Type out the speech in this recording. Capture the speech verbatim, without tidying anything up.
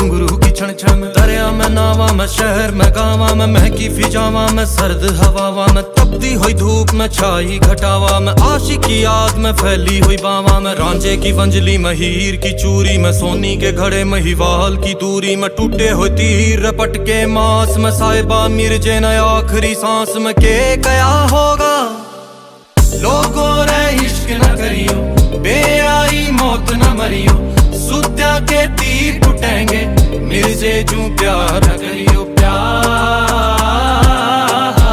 घुंघरू की छण छण में, दरिया में नावा में, शहर में गावा में, महकी फिजावा में, सर्द हवावा में, तपती हुई धूप में, छाई घटावा में, आशिक की याद में, फैली हुई बावा में, रांझे की वंजली में, हीर की चूरी में, सोनी के घड़े में, हिवाल की दूरी में, टूटे हुए तीर रपट के मांस में, साहिबा मिर्जे न आखिरी सांस में, के क्या होगा लोगों रे इश्क न करियो, बेआई मौत न मरियो, सुत्या के तीर टूटेंगे, मिर्जे जू प्यार न करियो।